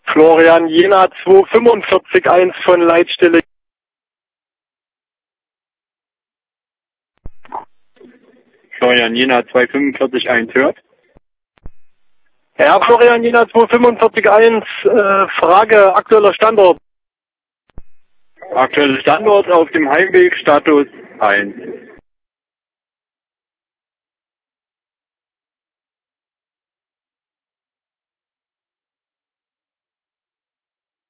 Florian Jena 245.1 von Leitstelle. Florian Jena 245.1 hört. Ja, Florian Jena 245.1, Frage, aktueller Standort. Aktueller Standort auf dem Heimweg, Status 1.